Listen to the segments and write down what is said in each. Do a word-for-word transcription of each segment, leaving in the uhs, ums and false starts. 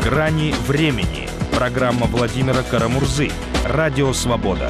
«Грани времени». Программа Владимира Карамурзы. Радио «Свобода».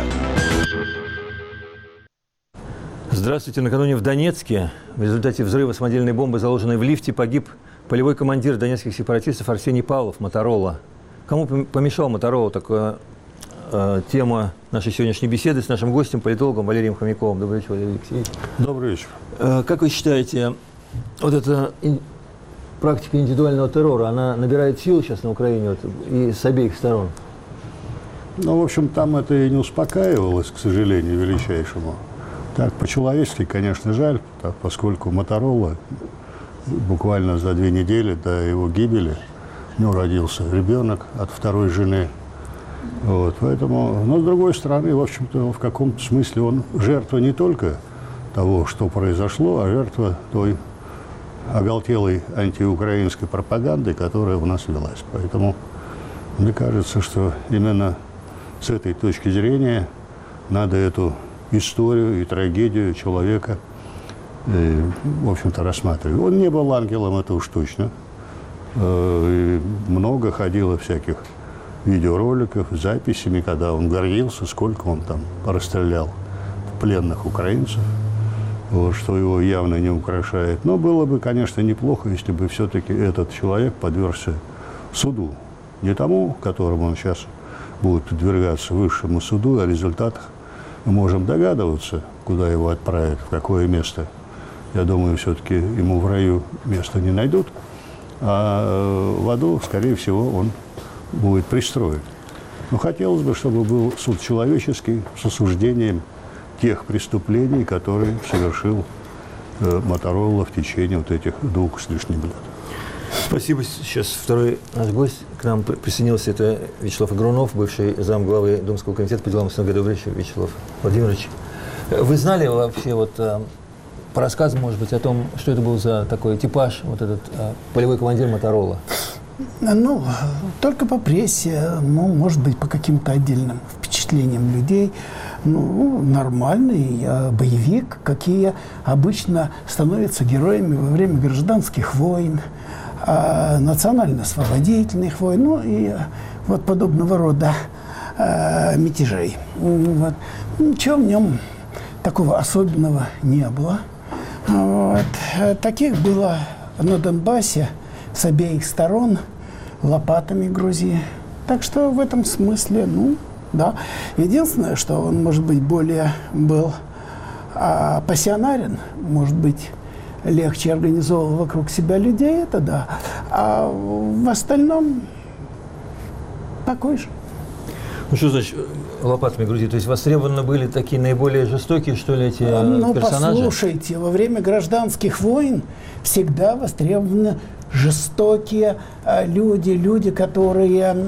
Здравствуйте. Накануне в Донецке в результате взрыва самодельной бомбы, заложенной в лифте, погиб полевой командир донецких сепаратистов Арсений Павлов, Моторола. Кому помешал Моторола? Такая э, тема нашей сегодняшней беседы с нашим гостем, политологом Валерием Хомяковым. Добрый вечер, Валерий Алексеевич. Добрый вечер. Э, как вы считаете, вот эта ин- практика индивидуального террора, она набирает силу сейчас на Украине вот, и с обеих сторон? Ну, в общем, там это и не успокаивалось, к сожалению, величайшему. Так, по-человечески, конечно, жаль, так, поскольку Моторола буквально за две недели до его гибели, у него родился ребенок от второй жены. Вот, поэтому, но с другой стороны, в общем-то, в каком-то смысле он жертва не только того, что произошло, а жертва той оголтелой антиукраинской пропаганды, которая у нас велась. Поэтому мне кажется, что именно с этой точки зрения надо эту историю и трагедию человека, э, в общем-то, рассматривать. Он не был ангелом, это уж точно. Э, много ходило всяких видеороликов, записями, когда он гордился, сколько он там расстрелял пленных украинцев, вот, что его явно не украшает. Но было бы, конечно, неплохо, если бы все-таки этот человек подвергся суду. Не тому, которому он сейчас будет подвергаться высшему суду, о результатах мы можем догадываться, куда его отправят, в какое место. Я думаю, все-таки ему в раю места не найдут, а в аду, скорее всего, он будет пристроен. Но хотелось бы, чтобы был суд человеческий с осуждением тех преступлений, которые совершил э, Моторола в течение вот этих двух с лишним лет. Спасибо. Сейчас второй наш гость к нам присоединился. Это Вячеслав Игрунов, бывший замглавы Думского комитета по делам СНГ. Добрый вечер, Вячеслав Владимирович. Вы знали вообще вот по рассказу, может быть, о том, что это был за такой типаж, вот этот полевой командир Моторола? Ну, только по прессе, ну, может быть, по каким-то отдельным впечатлениям людей. Ну, нормальный э, боевик, какие обычно становятся героями во время гражданских войн, э, национально-освободительных войн, ну и э, вот подобного рода э, мятежей. Вот. Ничего в нем такого особенного не было. Вот. Таких было на Донбассе с обеих сторон, лопатами грузи. Так что в этом смысле, ну, да. Единственное, что он, может быть, более был а, пассионарен, может быть, легче организовывал вокруг себя людей, это да. А в остальном такой же. Ну, что значит лопатами грузи? То есть востребованы были такие наиболее жестокие, что ли, эти ну, персонажи? Ну, послушайте, во время гражданских войн всегда востребованы жестокие а, люди, люди, которые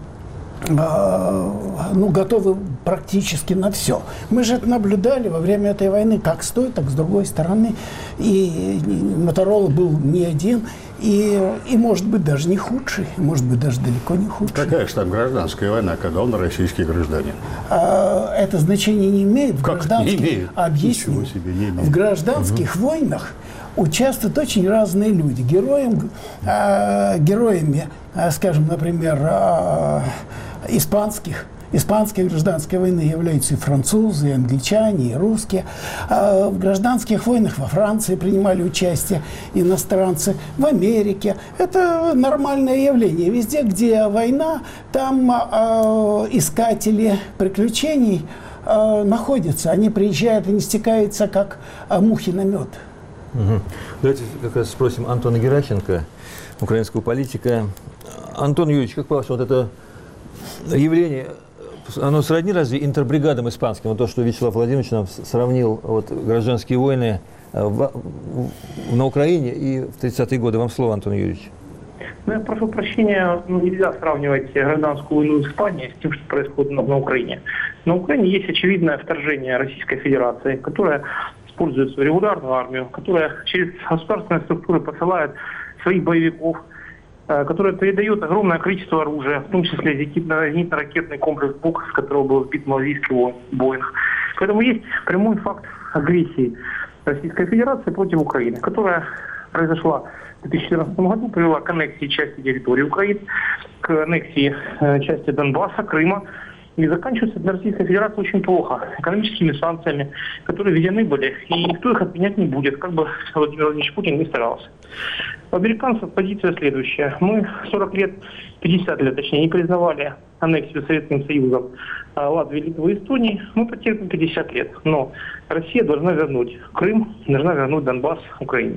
а, ну, готовы практически на все. Мы же это наблюдали во время этой войны как с той, так с другой стороны. И, и Моторола был не один, и, и, может быть, даже не худший, может быть, даже далеко не худший. Какая же там гражданская война, когда он российский гражданин? А, это значение не имеет. В как гражданских, не имеет? Объясню. Ничего себе, не имеет. В гражданских угу. войнах участвуют очень разные люди. Героем, э, героями, э, скажем, например, э, испанских, испанской гражданской войны являются и французы, и англичане, и русские. Э, в гражданских войнах во Франции принимали участие иностранцы, в Америке. Это нормальное явление. Везде, где война, там э, искатели приключений э, находятся. Они приезжают и не стекаются, как э, мухи на мед. Угу. Давайте как раз спросим Антона Геращенко, украинского политика. Антон Юрьевич, как по-вашему, вот это явление, оно сродни разве интербригадам испанским? Вот то, что Вячеслав Владимирович нам сравнил вот, гражданские войны в, в, на Украине и в тридцатые годы. Вам слово, Антон Юрьевич. Ну, я прошу прощения, ну, нельзя сравнивать гражданскую войну в Испании с тем, что происходит на, на Украине. На Украине есть очевидное вторжение Российской Федерации, которое использует свою регулярную армию, которая через государственные структуры посылает своих боевиков, э, которая передает огромное количество оружия, в том числе зенитно-ракетный комплекс «Бук», с которого был сбит малазийский Боинг. Поэтому есть прямой факт агрессии Российской Федерации против Украины, которая произошла в две тысячи четырнадцатом году, привела к аннексии части территории Украины. к аннексии части Донбасса, Крыма, и заканчивается для Российской Федерации очень плохо. Экономическими санкциями, которые введены были, и никто их отменять не будет, как бы Владимир Владимирович Путин не старался. У американцев позиция следующая. Мы сорок лет, пятьдесят лет, точнее, не признавали аннексию Советским Союзом Латвии, Литвы и Эстонии. Мы потерпим пятьдесят лет. Но Россия должна вернуть Крым, должна вернуть Донбасс Украине.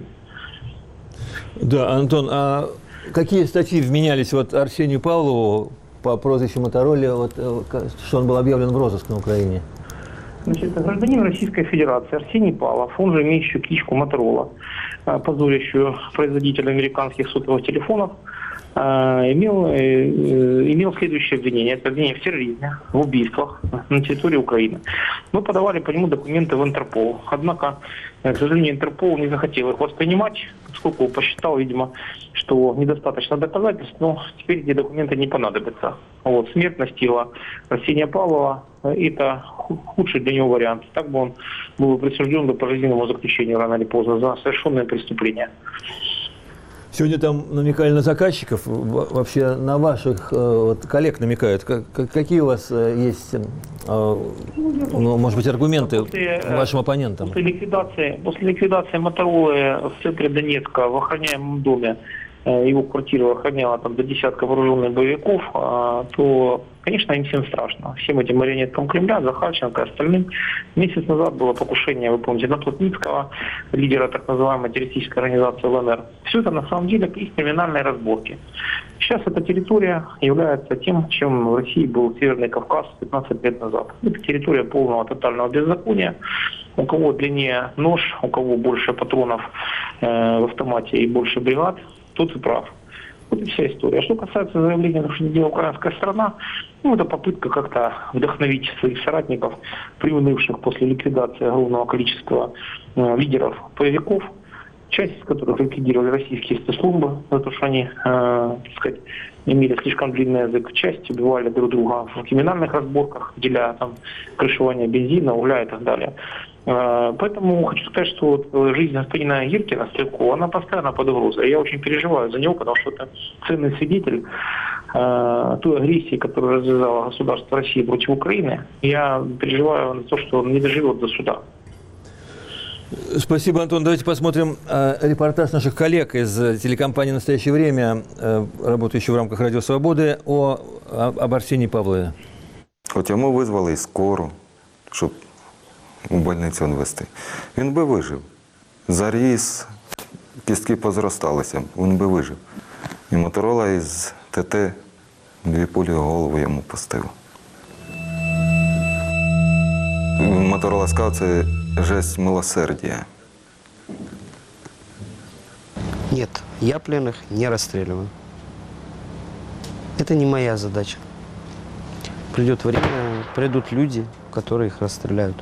Да, Антон, а какие статьи вменялись вот Арсению Павлову по прозвищу Моторола, вот, что он был объявлен в розыск на Украине? Значит, гражданин Российской Федерации Арсений Павлов, он же имеющий кличку Моторола, позорящую производителя американских сотовых телефонов, имел, имел следующее обвинение. Это обвинение в терроризме, в убийствах на территории Украины. Мы подавали по нему документы в Интерпол. Однако, к сожалению, Интерпол не захотел их воспринимать, поскольку посчитал, видимо, что недостаточно доказательств, но теперь эти документы не понадобятся. Вот, смерть настигла Арсения Павлова. Это худший для него вариант. Так бы он был присужден до пожизненного заключения рано или поздно за совершенное преступление. Сегодня там намекали на заказчиков, вообще на ваших вот, коллег намекают. Какие у вас есть, ну, может быть, аргументы после, вашим оппонентам? После ликвидации, после ликвидации Моторолы в центре Донецка в охраняемом доме, его квартиру охраняла там до десятка вооруженных боевиков, то, конечно, им всем страшно. Всем этим марионеткам Кремля, Захарченко и остальным. Месяц назад было покушение, вы помните, на Плотницкого, лидера так называемой террористической организации ЛНР. Все это на самом деле их криминальные разборки. Сейчас эта территория является тем, чем в России был Северный Кавказ пятнадцать лет назад. Это территория полного тотального беззакония. У кого длиннее нож, у кого больше патронов э, в автомате и больше бригад, тот и прав. Вот и вся история. Что касается заявления, что делала украинская страна, ну, это попытка как-то вдохновить своих соратников, приунывших после ликвидации огромного количества э, лидеров боевиков, часть из которых ликвидировали российские спецслужбы, за то, что они, э, так сказать, имели слишком длинный язык, часть убивали друг друга в криминальных разборках, деля там крышевание бензина, угля и так далее. Поэтому хочу сказать, что вот жизнь господина Гиркина, Стрелкова, она постоянно под угрозой. Я очень переживаю за него, потому что это ценный свидетель э, той агрессии, которую развязало государство России против Украины. Я переживаю за то, что он не доживет до суда. Спасибо, Антон. Давайте посмотрим э, репортаж наших коллег из телекомпании «Настоящее время», э, работающей в рамках «Радио Свободы», о, о, об Арсении Павлове. От йому визвали і скору, щоб у больницю відвезти. Він би вижив. Заріс, кістки позросталися, він би вижив. І Моторола із ТТ дві пулі в голову йому пустив. Моторола сказав, це жесть милосердия. Нет, я пленных не расстреливаю. Это не моя задача. Придет время, придут люди, которые их расстреляют.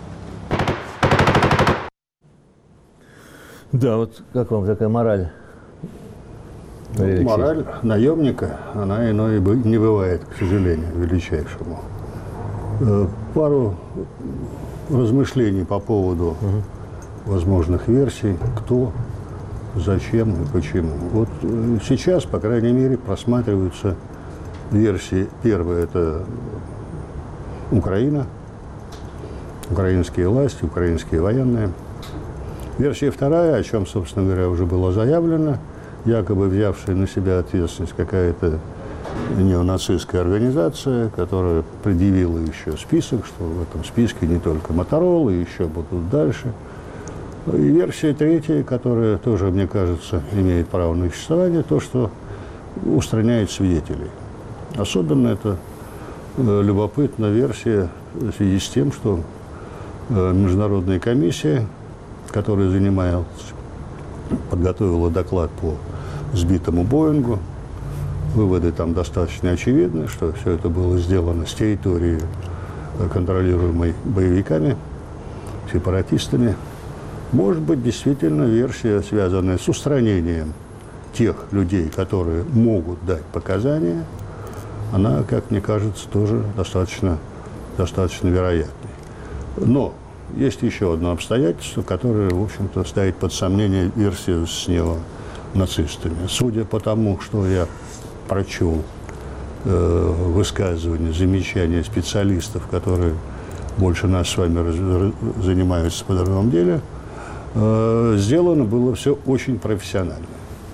Да, вот как вам такая мораль? Ну, мораль наемника, она иной не бывает, к сожалению, величайшему. Пару размышлений по поводу угу. возможных версий, кто, зачем и почему. Вот сейчас, по крайней мере, просматриваются версии. Первая – это Украина, украинские власти, украинские военные. Версия вторая, о чем, собственно говоря, уже было заявлено, якобы взявшая на себя ответственность какая-то неонацистская организация, которая предъявила еще список, что в этом списке не только Моторола, еще будут дальше. И версия третья, которая тоже, мне кажется, имеет право на существование, то, что устраняет свидетелей. Особенно это э, любопытная версия в связи с тем, что э, международная комиссия, которая занималась, подготовила доклад по сбитому Боингу. Выводы там достаточно очевидны, что все это было сделано с территории, контролируемой боевиками, сепаратистами. Может быть, действительно, версия, связанная с устранением тех людей, которые могут дать показания, она, как мне кажется, тоже достаточно, достаточно вероятной. Но есть еще одно обстоятельство, которое, в общем-то, ставит под сомнение версию с неонацистами. Судя по тому, что я прочел э, высказывания, замечания специалистов, которые больше нас с вами раз, занимаются в подобном деле, э, сделано было все очень профессионально.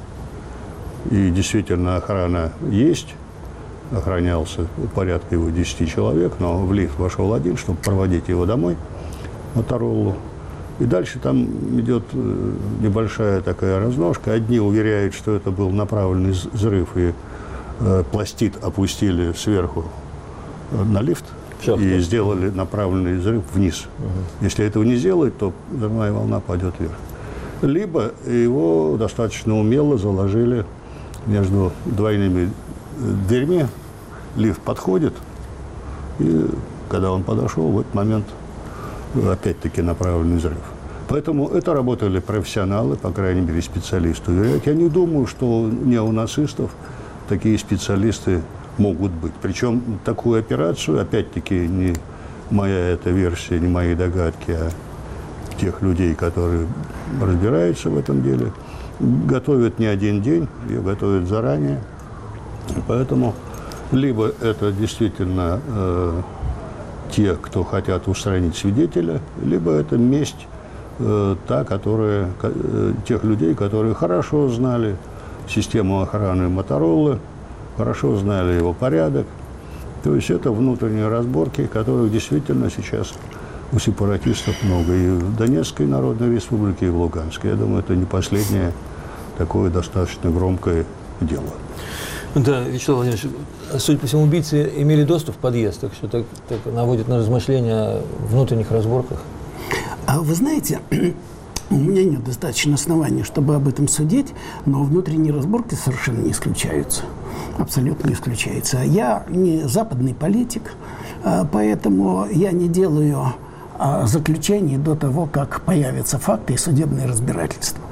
И действительно охрана есть, охранялся порядка его десяти человек, но в лифт вошел один, чтобы проводить его домой, Моторолу. И дальше там идет небольшая такая разножка. Одни уверяют, что это был направленный взрыв, и э, пластид опустили сверху на лифт Все, и что? сделали направленный взрыв вниз. Угу. Если этого не сделать, то взрывная волна пойдет вверх. Либо его достаточно умело заложили между двойными дверьми. Лифт подходит, и когда он подошел, в этот момент опять-таки направленный взрыв. Поэтому это работали профессионалы, по крайней мере, специалисты. Я не думаю, что не у нацистов такие специалисты могут быть. Причем такую операцию, опять-таки, не моя эта версия, не мои догадки, а тех людей, которые разбираются в этом деле, готовят не один день, ее готовят заранее. Поэтому либо это действительно э, те, кто хотят устранить свидетеля, либо это месть э, та, которая, э, тех людей, которые хорошо знали систему охраны Моторолы, хорошо знали его порядок. То есть это внутренние разборки, которых действительно сейчас у сепаратистов много. И в Донецкой Народной Республике, и в Луганской. Я думаю, это не последнее такое достаточно громкое дело. Да, Вячеслав Владимирович, судя по всему, убийцы имели доступ в подъезд, так что так, так наводит на размышления о внутренних разборках. А вы знаете, у меня нет достаточно оснований, чтобы об этом судить, но внутренние разборки совершенно не исключаются. Абсолютно не исключается. Я не западный политик, поэтому я не делаю заключений до того, как появятся факты и судебные разбирательства.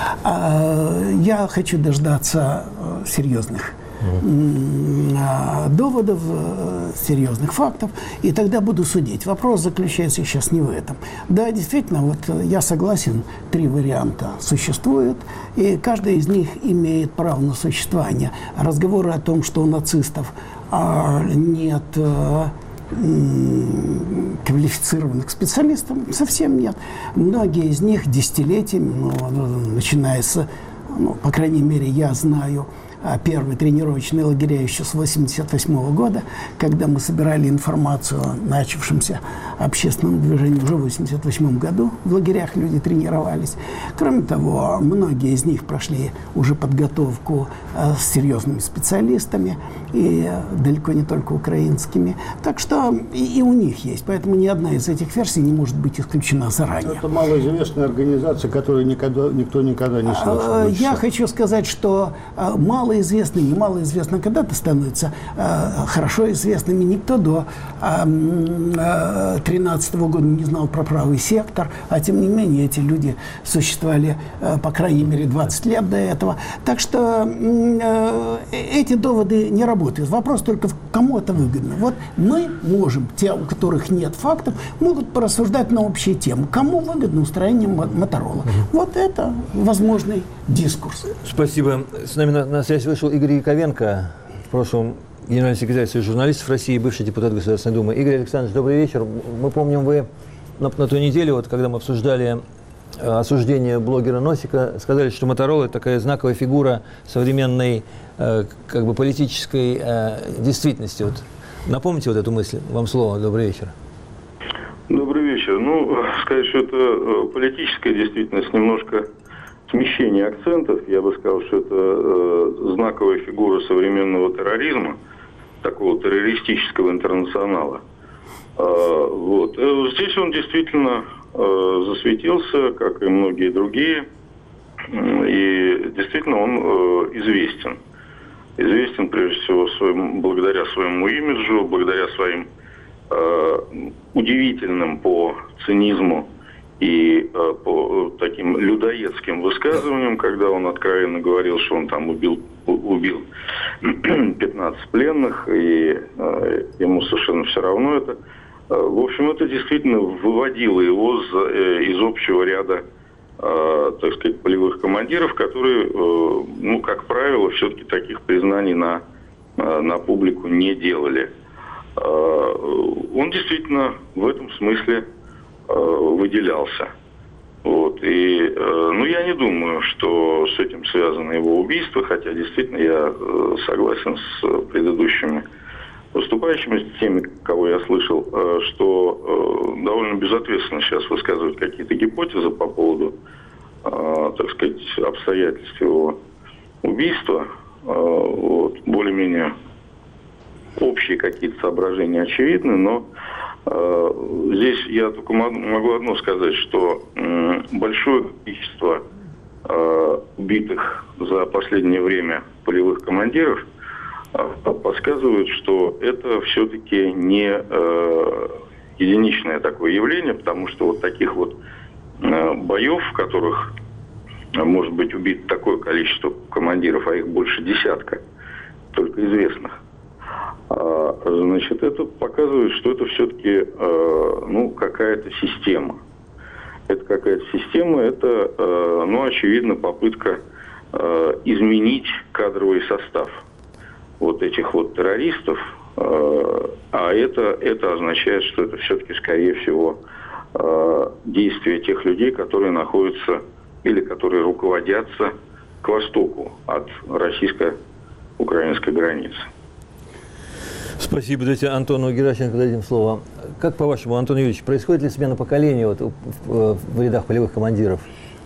Я хочу дождаться серьезных доводов, серьезных фактов, и тогда буду судить. Вопрос заключается сейчас не в этом. Да, действительно, вот я согласен, три варианта существуют, и каждый из них имеет право на существование. Разговоры о том, что у нацистов нет квалифицированных специалистов, совсем нет. Многие из них десятилетиями, ну, начиная с, ну, по крайней мере, я знаю первые тренировочные лагеря еще с восемьдесят восьмого года, когда мы собирали информацию о начавшемся общественном движении уже в восемьдесят восьмом году. В лагерях люди тренировались. Кроме того, многие из них прошли уже подготовку э, с серьезными специалистами, и э, далеко не только украинскими. Так что и, и у них есть. Поэтому ни одна из этих версий не может быть исключена заранее. Это малоизвестная организация, которую никогда, никто никогда не слышал. Я хочу сказать, что э, мало известны, немалоизвестно, когда-то становятся э, хорошо известными. Никто до тринадцатого года не знал про правый сектор, а тем не менее эти люди существовали, э, по крайней мере, двадцать лет до этого. Так что э, эти доводы не работают. Вопрос только, кому это выгодно. Вот мы можем, те, у которых нет фактов, могут порассуждать на общие темы. Кому выгодно устроение Моторола? Угу. Вот это возможный дискурс. Спасибо. С нами на, на связь вышел Игорь Яковенко, в прошлом генеральный секретарь Союза журналистов России, бывший депутат Государственной Думы. Игорь Александрович, добрый вечер. Мы помним, вы на, на той неделе, вот, когда мы обсуждали э, осуждение блогера Носика, сказали, что Моторола – это такая знаковая фигура современной э, как бы политической э, действительности. Вот, напомните вот эту мысль. Вам слово. Добрый вечер. Добрый вечер. Ну, сказать, что это политическая действительность, немножко смещение акцентов. Я бы сказал, что это э, знаковая фигура современного терроризма, такого террористического интернационала. Э, вот. Здесь он действительно э, засветился, как и многие другие, и действительно он э, известен. Известен прежде всего своим, благодаря своему имиджу, благодаря своим э, удивительным по цинизму и э, по таким людоедским высказываниям, когда он откровенно говорил, что он там убил, убил пятнадцать пленных, и э, ему совершенно все равно это. Э, в общем, это действительно выводило его из, э, из общего ряда, э, так сказать, полевых командиров, которые, э, ну, как правило, все-таки таких признаний на на публику не делали. Он действительно в этом смысле выделялся. Вот. И, ну, я не думаю, что с этим связано его убийство, хотя действительно я согласен с предыдущими выступающими, с теми, кого я слышал, что довольно безответственно сейчас высказывают какие-то гипотезы по поводу, так сказать, обстоятельств его убийства. Вот. Более-менее общие какие-то соображения очевидны, но здесь я только могу одно сказать, что большое количество убитых за последнее время полевых командиров подсказывают, что это все-таки не единичное такое явление, потому что вот таких вот боев, в которых может быть убито такое количество командиров, а их больше десятка, только известных, значит, это показывает, что это все-таки ну, какая-то система. Это какая-то система, это, ну, очевидно, попытка изменить кадровый состав вот этих вот террористов, а это, это означает, что это все-таки, скорее всего, действия тех людей, которые находятся или которые руководятся к востоку от российско-украинской границы. Спасибо. Давайте Антону Геращенко дадим слово. Как, по-вашему, Антон Юрьевич, происходит ли смена поколения вот в, в рядах полевых командиров?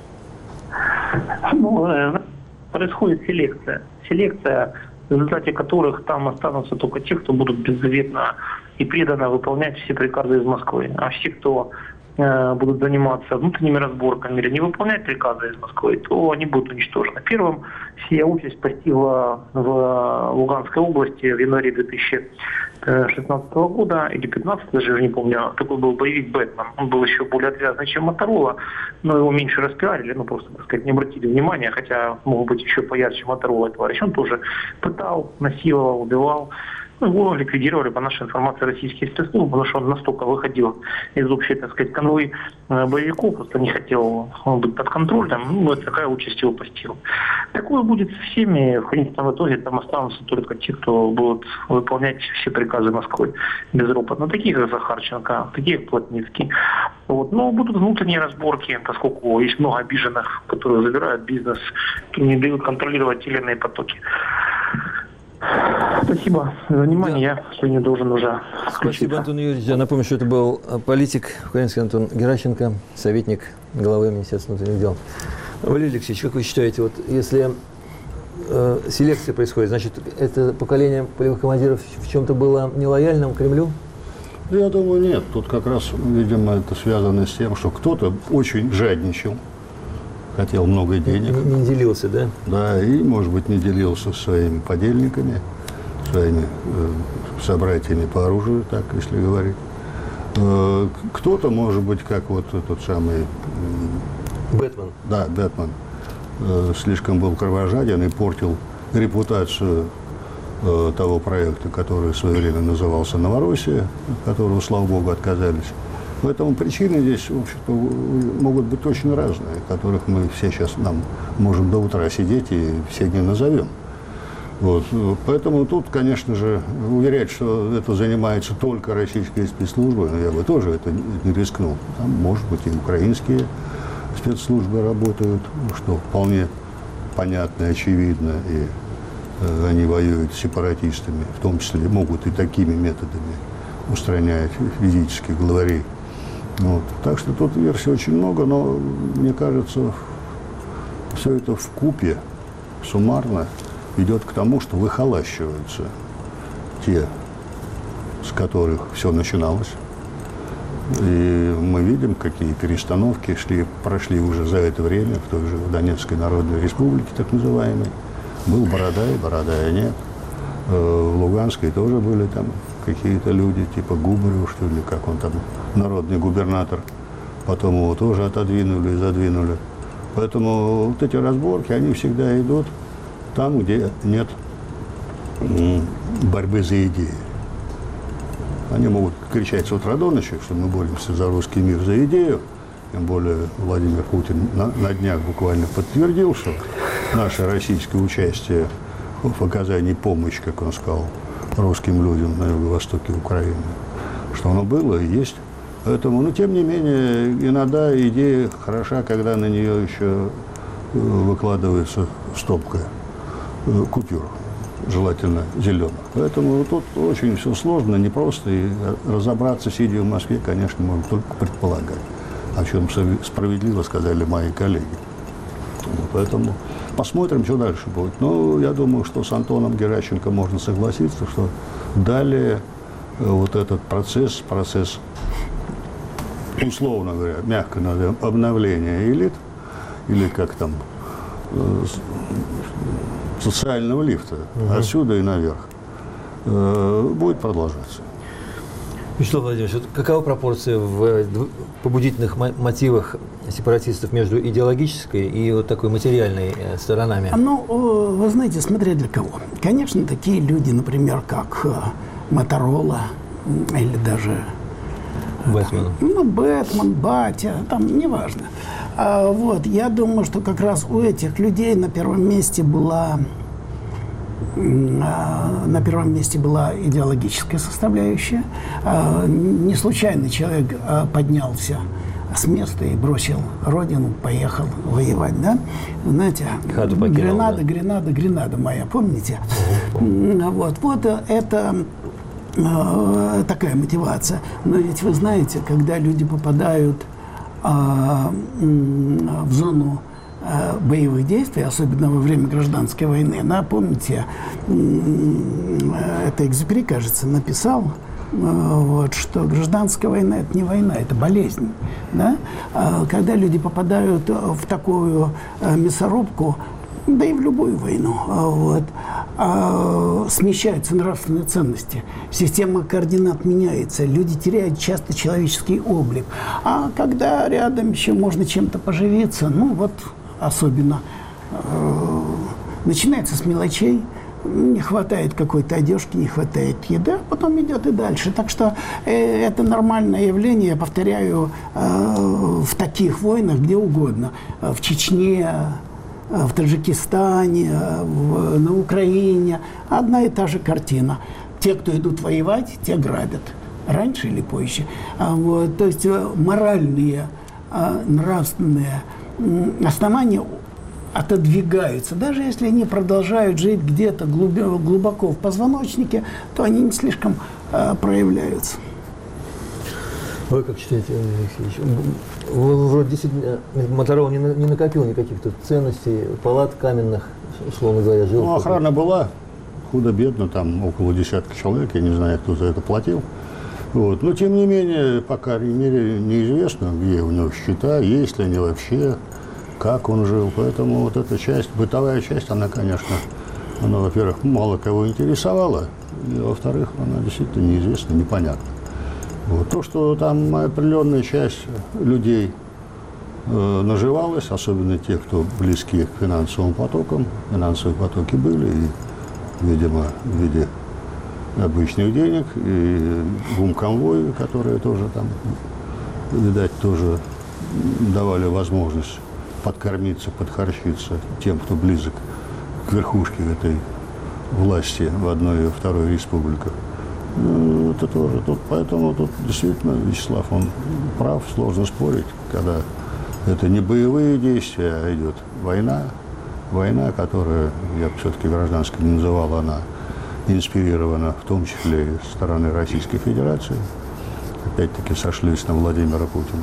Ну, происходит селекция. Селекция, в результате которых там останутся только те, кто будут беззаветно и преданно выполнять все приказы из Москвы. А все, кто э, будут заниматься внутренними разборками или не выполнять приказы из Москвы, то они будут уничтожены. Первым сия участь постигла в Луганской области в январе две тысячи шестнадцатого года или пятнадцатого, даже не помню, такой был боевик «Бэтмен». Он был еще более отвязный, чем «Моторола», но его меньше распиарили, ну просто, так сказать, не обратили внимания, хотя мог быть еще поярче «Моторола» товарищ. Он тоже пытал, насиловал, убивал. Ну, его ликвидировали, по нашей информации, российские спецслужбы, потому что он настолько выходил из общей, так сказать, конвой боевиков, просто не хотел быть под контролем, ну, вот такая участь его постигла. Такое будет со всеми, в конечном итоге там останутся только те, кто будут выполнять все приказы Москвы безропотно. Таких, как Захарченко, таких, как Плотницкий. Вот. Но будут внутренние разборки, поскольку есть много обиженных, которые забирают бизнес, не дают контролировать те или иные потоки. Спасибо за внимание. Да. Я сегодня должен уже включиться. Спасибо, Антон Юрьевич. Я напомню, что это был политик украинский Антон Геращенко, советник главы Министерства внутренних дел. Валерий Алексеевич, как вы считаете, вот если э, селекция происходит, значит, это поколение полевых командиров в чем-то было нелояльным Кремлю? Я думаю, нет. Тут как раз, видимо, это связано с тем, что кто-то очень жадничал, хотел много денег. Не, не делился, да? Да, и, может быть, не делился со своими подельниками, своими э, собратьями по оружию, так, если говорить. Э, кто-то, может быть, как вот этот самый... Э, Бэтмен. Да, Бэтмен. Э, слишком был кровожаден и портил репутацию э, того проекта, который в свое время назывался «Новороссия», от которого, слава богу, отказались. Поэтому причины здесь, в общем-то, могут быть очень разные, которых мы все сейчас нам можем до утра сидеть и все не назовем. Вот. Поэтому тут, конечно же, уверять, что это занимается только российские спецслужбы, я бы тоже это не рискнул. Там, может быть, и украинские спецслужбы работают, что вполне понятно и очевидно, и э, они воюют с сепаратистами, в том числе могут и такими методами устранять физических главарей. Вот. Так что тут версий очень много, но, мне кажется, все это вкупе, суммарно, идет к тому, что выхолащиваются те, с которых все начиналось. И мы видим, какие перестановки шли, прошли уже за это время в той же Донецкой Народной Республике, так называемой. Был Бородай, Бородая нет. В Луганской тоже были там какие-то люди, типа Губарева, что ли, как он там, народный губернатор. Потом его тоже отодвинули и задвинули. Поэтому вот эти разборки, они всегда идут там, где нет борьбы за идеи. Они могут кричать с утра до ночи, что мы боремся за русский мир, за идею. Тем более Владимир Путин на, на днях буквально подтвердил, что наше российское участие в оказании помощи, как он сказал, русским людям на юго-востоке Украины. Что оно было и есть. Поэтому, но тем не менее, иногда идея хороша, когда на нее еще выкладывается стопка купюр, желательно зеленых. Поэтому тут очень все сложно, непросто, и разобраться, сидя в Москве, конечно, можно только предполагать, о чем справедливо сказали мои коллеги. Поэтому посмотрим, что дальше будет. Но я думаю, что с Антоном Геращенко можно согласиться, что далее вот этот процесс, процесс, условно говоря, мягко назовем, обновления элит, или как там, социального лифта, угу. отсюда и наверх, будет продолжаться. Вячеслав Владимирович, какова пропорция в побудительных мотивах сепаратистов между идеологической и вот такой материальной сторонами? Ну, вы знаете, смотря для кого. Конечно, такие люди, например, как Моторола или даже Бэтмен. Ну, Бэтмен, Батя, там, неважно. А, вот, я думаю, что как раз у этих людей на первом месте была на первом месте была идеологическая составляющая. Не случайно человек поднялся с места и бросил родину, поехал воевать, да? Знаете, Хату покинул, Гренада, да? Гренада, Гренада моя, помните? Uh-huh. Вот, вот это э, такая мотивация. Но ведь вы знаете, когда люди попадают э, в зону боевых действий, особенно во время гражданской войны. Напомните, это Экзюпери, кажется, написал, вот, что гражданская война – это не война, это болезнь. Да? Когда люди попадают в такую мясорубку, да и в любую войну, вот, смещаются нравственные ценности, система координат меняется, люди теряют часто человеческий облик. А когда рядом еще можно чем-то поживиться, ну вот, особенно э, начинается с мелочей, не хватает какой-то одежки, не хватает еды, а потом идет и дальше. Так что э, это нормальное явление, я повторяю, э, в таких войнах где угодно. В Чечне, в Таджикистане, в, на Украине. Одна и та же картина. Те, кто идут воевать, те грабят. Раньше или позже. А, вот, то есть моральные, а, нравственные основания отодвигаются. Даже если они продолжают жить где-то глубоко в позвоночнике, то они не слишком э, проявляются. Вы как считаете, Алексеевич? Вроде действительно Моторола не, не накопил никаких тут ценностей, палат каменных, условно говоря, жил. Ну, охрана была худо-бедно, там около десятка человек, я не знаю, кто за это платил. Вот. Но, тем не менее, по крайней мере, неизвестно, где у него счета, есть ли они вообще, как он жил. Поэтому вот эта часть, бытовая часть, она, конечно, она, во-первых, мало кого интересовала, и, во-вторых, она действительно неизвестна, непонятна. Вот. То, что там определенная часть людей э, наживалась, особенно те, кто близки к финансовым потокам, финансовые потоки были, и, видимо, в виде обычных денег, и гумконвои, которые тоже там, видать, тоже давали возможность подкормиться, подхорчиться тем, кто близок к верхушке этой власти в одной и второй республиках. Ну, это тоже тут, поэтому тут действительно Вячеслав, он прав, сложно спорить, когда это не боевые действия, а идет война, война, которая, я все-таки гражданской не называл, она инспирирована в том числе и со стороны Российской Федерации. Опять-таки сошлись на Владимира Путина,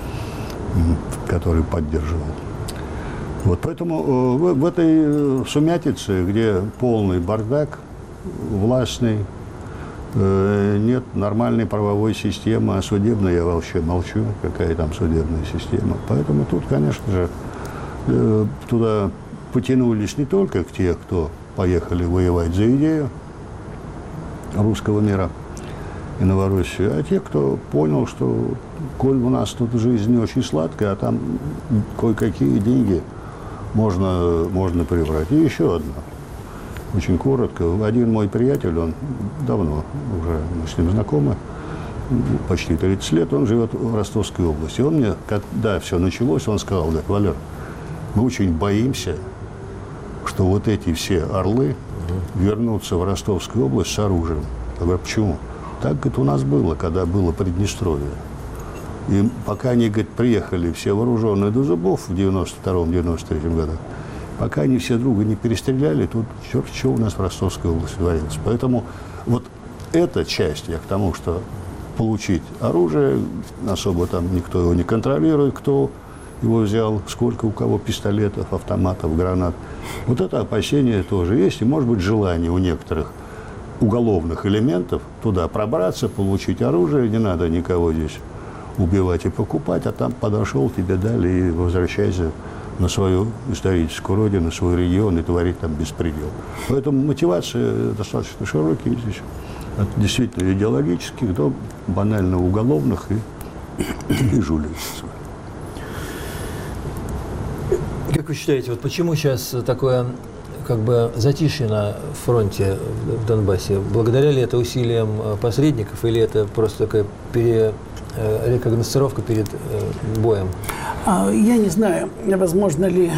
который поддерживал. Вот поэтому в, в этой сумятице, где полный бардак, властный, э, нет нормальной правовой системы, а судебной я вообще молчу, какая там судебная система. Поэтому тут, конечно же, э, туда потянулись не только к те, кто поехали воевать за идею русского мира и Новороссию, а те, кто понял, что коль у нас тут жизнь не очень сладкая, а там кое-какие деньги можно, можно прибрать. И еще одно, очень коротко. Один мой приятель, он давно уже, мы с ним знакомы, почти тридцать лет, он живет в Ростовской области. Он мне, когда все началось, он сказал, говорит: Валер, мы очень боимся, что вот эти все орлы, угу. вернуться в Ростовскую область с оружием. Я говорю, почему? Так, говорит, у нас было, когда было Приднестровье. И пока они, говорит, приехали все вооруженные до зубов в девяносто втором — девяносто третьем годах, пока они все друга не перестреляли, тут черт что у нас в Ростовской области творилось. Поэтому вот эта часть, я к тому, что получить оружие, особо там никто его не контролирует, кто его взял, сколько у кого пистолетов, автоматов, гранат. Вот это опасение тоже есть, и может быть желание у некоторых уголовных элементов туда пробраться, получить оружие, не надо никого здесь убивать и покупать, а там подошел, тебе дали и возвращайся на свою историческую родину, на свой регион и творить там беспредел. Поэтому мотивация достаточно широкие здесь, от действительно идеологических до банально уголовных и, и жульнических. Как вы считаете, вот почему сейчас такое как бы затишье на фронте в Донбассе? Благодаря ли это усилиям посредников или это просто такая пере, рекогносцировка перед боем? Я не знаю, возможно ли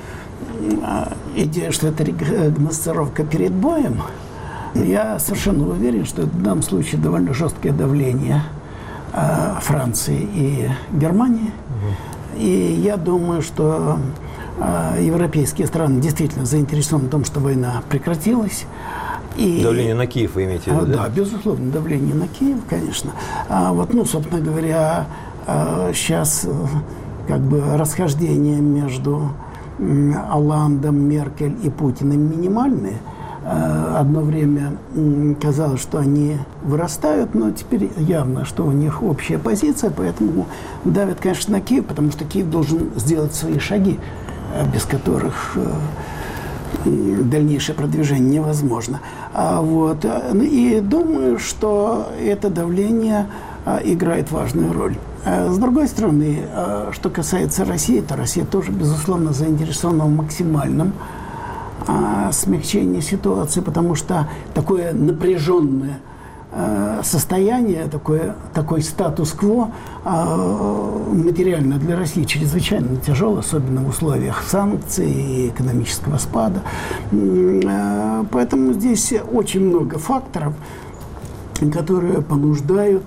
идея, что это рекогносцировка перед боем. Я совершенно уверен, что в данном случае довольно жесткое давление Франции и Германии. Угу. И я думаю, что европейские страны действительно заинтересованы в том, что война прекратилась. И, давление на Киев вы имеете в виду, да? Да, безусловно, давление на Киев, конечно. А вот, ну, собственно говоря, сейчас как бы расхождение между Олландом, Меркель и Путиным минимальные. Одно время казалось, что они вырастают, но теперь явно, что у них общая позиция, поэтому давят, конечно, на Киев, потому что Киев должен сделать свои шаги, без которых дальнейшее продвижение невозможно. А вот, и думаю, что это давление играет важную роль. С другой стороны, что касается России, то Россия тоже, безусловно, заинтересована в максимальном смягчении ситуации, потому что такое напряженное состояние, такое, такой статус-кво материально для России чрезвычайно тяжелый, особенно в условиях санкций и экономического спада. Поэтому здесь очень много факторов, которые понуждают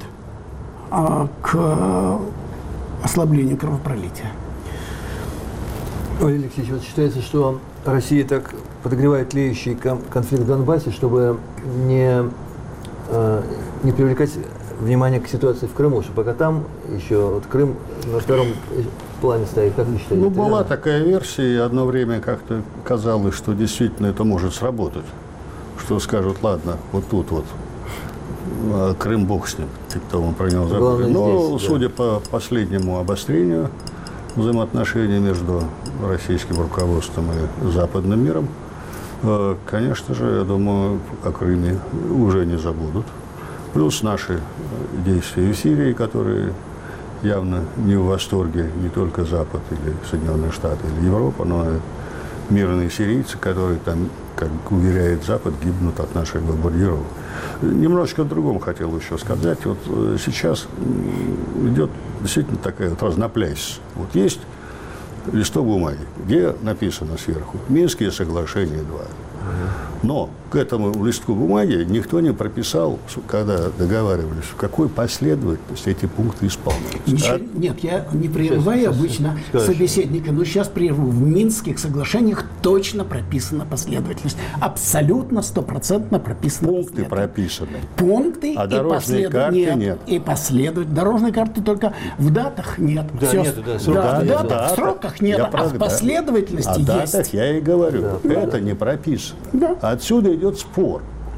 к ослаблению кровопролития. Валерий Алексеевич, вот считается, что Россия так подогревает тлеющий конфликт в Донбассе, чтобы не, э, не привлекать внимание к ситуации в Крыму, что пока там еще вот Крым на втором плане стоит. Как вы считаете? Ну, была это... такая версия, и одно время как-то казалось, что действительно это может сработать. Что скажут, ладно, вот тут вот, Крым бог с ним, кто мы про него забыли. Но, здесь, судя да. по последнему обострению взаимоотношений между российским руководством и западным миром, конечно же, я думаю, о Крыме уже не забудут. Плюс наши действия в Сирии, которые явно не в восторге не только Запад или Соединенные Штаты или Европа, но и мирные сирийцы, которые там, как уверяет Запад, гибнут от наших бомбардировок. Немножечко о другом хотел еще сказать. Вот сейчас идет действительно такая вот разноплясь. Вот есть листок бумаги, где написано сверху «Минские соглашения два». Но к этому листку бумаги никто не прописал, когда договаривались, в какой последовательности эти пункты исполняются. Ничего, а... Нет, я не прерываю сейчас, обычно сейчас, собеседника, но сейчас прерву. В Минских соглашениях точно прописана последовательность. Абсолютно, стопроцентно прописана Пункты прописаны. Пункты а и дорожной карты нет. нет. И последовательность. Дорожной карты только в датах нет. Да, Все, нет, да, срок, да, да, в датах, да, в сроках нет, а прав, в последовательности да. есть. О датах я и говорю. Да, это да. не прописано. Да. Отсюда идет спор.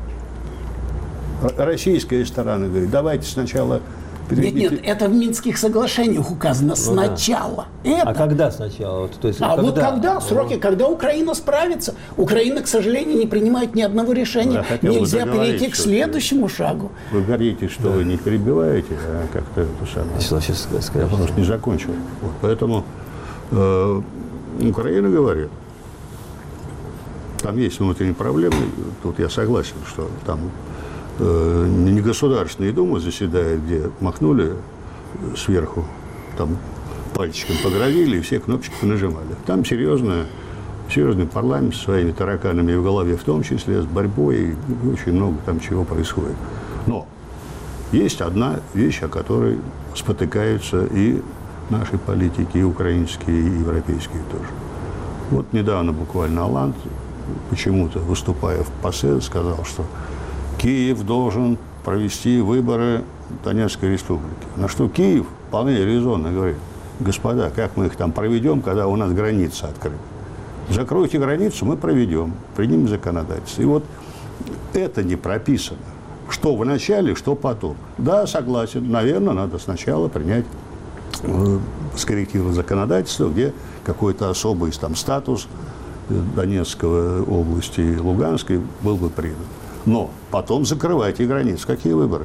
Российская сторона говорит, давайте сначала... Перейдите... Нет, нет, это в Минских соглашениях указано ну, сначала. Да. Это. А когда сначала? Вот, то есть, а когда? вот когда, сроки, ну... когда Украина справится. Украина, к сожалению, не принимает ни одного решения. Да, нельзя перейти к следующему шагу. Вы говорите, что да. вы не перебиваете, а как-то это самое. Сейчас, сейчас скажу. Я потому что не закончил. Вот, поэтому э, Украина говорит, там есть внутренние проблемы, тут я согласен, что там э, не Государственная Дума заседает, где махнули сверху, там пальчиком погрозили и все кнопочки понажимали. Там серьезная серьезный парламент со своими тараканами в голове, в том числе с борьбой, и очень много там чего происходит. Но есть одна вещь, о которой спотыкаются и наши политики, и украинские, и европейские тоже. Вот недавно буквально Оланд, почему-то выступая в ПАСЕ, сказал, что Киев должен провести выборы Донецкой республики. На что Киев вполне резонно говорит: господа, как мы их там проведем, когда у нас граница открыта? Закройте границу, мы проведем, примем законодательство. И вот это не прописано. Что в начале, что потом. Да, согласен, наверное, надо сначала принять, э, скорректировать законодательство, где какой-то особый там статус Донецкой области и Луганской был бы придан. Но потом закрывайте границы. Какие выборы?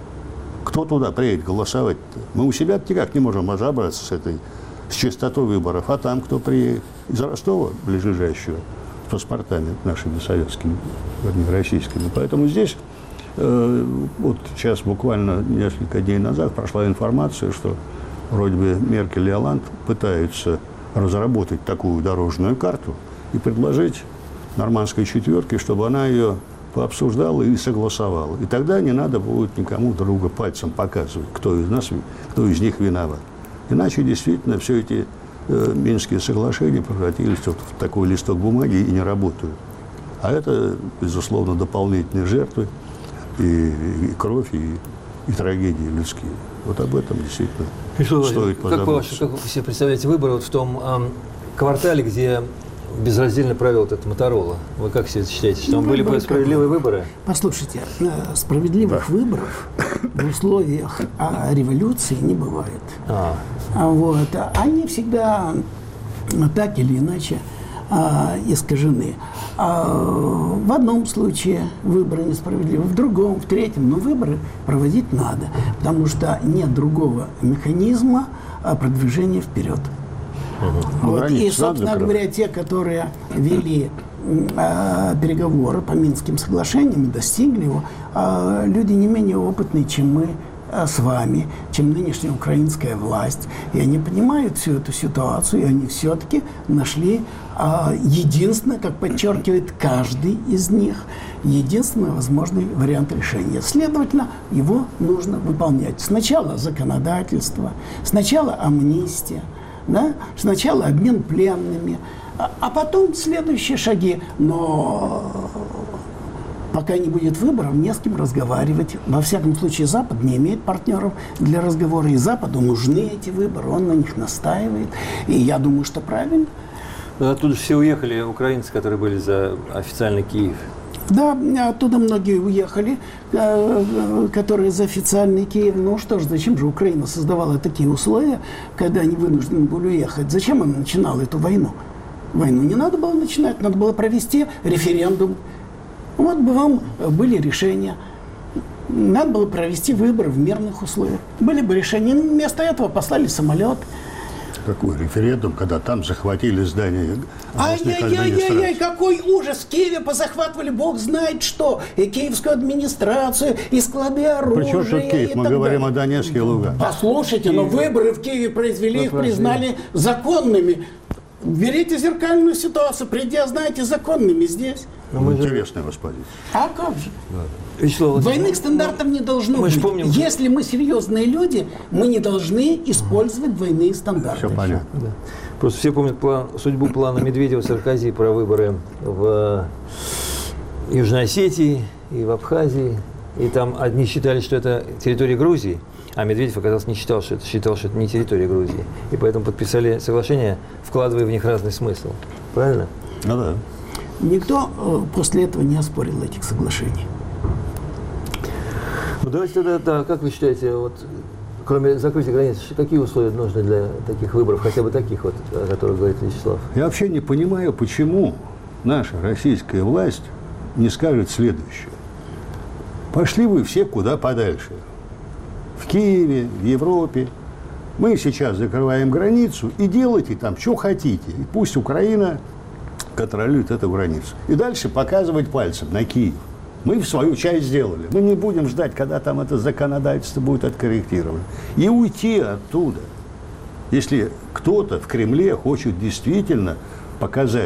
Кто туда приедет голосовать-то? Мы у себя никак не можем разобраться с этой, с частотой выборов. А там кто приедет? Из Ростова, ближайшего, с паспортами нашими советскими, вернее, российскими. Поэтому здесь, э, вот сейчас буквально несколько дней назад прошла информация, что вроде бы Меркель и Оланд пытаются разработать такую дорожную карту и предложить нормандской четверке, чтобы она ее пообсуждала и согласовала. И тогда не надо будет никому друга пальцем показывать, кто из нас, кто из них виноват. Иначе действительно все эти э, Минские соглашения превратились вот в такой листок бумаги и не работают. А это, безусловно, дополнительные жертвы, и, и кровь, и, и трагедии людские. Вот об этом действительно и что, стоит позаботиться. Как вы, как вы себе представляете выборы вот в том эм, квартале, где безраздельно правил вот это Моторола? Вы как себе считаете, что там ну, были бы справедливые выборы? Послушайте, справедливых да. выборов в условиях а, революции не бывает. А. Вот. Они всегда так или иначе а, искажены. А в одном случае выборы несправедливы, в другом, в третьем, но выборы проводить надо, потому что нет другого механизма продвижения вперед. Угу. Вот. И, собственно говоря, те, которые вели э, переговоры по Минским соглашениям, достигли его, э, люди не менее опытные, чем мы э, с вами, чем нынешняя украинская власть. И они понимают всю эту ситуацию, и они все-таки нашли э, единственное, как подчеркивает каждый из них, единственный возможный вариант решения. Следовательно, его нужно выполнять. Сначала законодательство, сначала амнистия, да? Сначала обмен пленными, а, а потом следующие шаги. Но пока не будет выборов, не с кем разговаривать. Во всяком случае, Запад не имеет партнеров для разговора, и Западу нужны эти выборы, он на них настаивает. И я думаю, что правильно. Но оттуда все уехали украинцы, которые были за официальный Киев. Да, оттуда многие уехали, которые за официальный Киев. Ну что ж, зачем же Украина создавала такие условия, когда они вынуждены были уехать? Зачем она начинала эту войну? Войну не надо было начинать, надо было провести референдум. Вот бы вам были решения. Надо было провести выборы в мирных условиях. Были бы решения. Вместо этого послали самолет. Какой референдум, когда там захватили здание областных администраций? Ай-яй-яй-яй, какой ужас! В Киеве позахватывали бог знает что. И киевскую администрацию, и склады оружия. Причем тут Киев? Мы говорим далее. О Донецке и Луганске. Послушайте, Киев. Но выборы в Киеве произвели, их признали законными. Берите зеркальную ситуацию, придя, знаете, законными здесь. Интересная вас позиция. А как же? Да. Вячеслав, Двойных стандартов не должно мы быть. Помним, Если мы серьезные люди, мы не должны использовать двойные стандарты. Все понятно. Да. Просто все помнят план, судьбу плана Медведева-Саркози про выборы в Южной Осетии и в Абхазии. И там одни считали, что это территория Грузии, а Медведев, оказалось, не считал, что это, считал, что это не территория Грузии. И поэтому подписали соглашения, вкладывая в них разный смысл. Правильно? Ну да. Никто э, после этого не оспорил этих соглашений. Ну давайте тогда, да, как вы считаете, вот, кроме закрытия границ, какие условия нужны для таких выборов, хотя бы таких вот, о которых говорит Вячеслав? Я вообще не понимаю, почему наша российская власть не скажет следующее. Пошли вы все куда подальше. В Киеве, в Европе. Мы сейчас закрываем границу и делайте там, что хотите. И пусть Украина контролирует эту границу. И дальше показывать пальцем на Киев. Мы в свою часть сделали. Мы не будем ждать, когда там это законодательство будет откорректировано. И уйти оттуда. Если кто-то в Кремле хочет действительно показать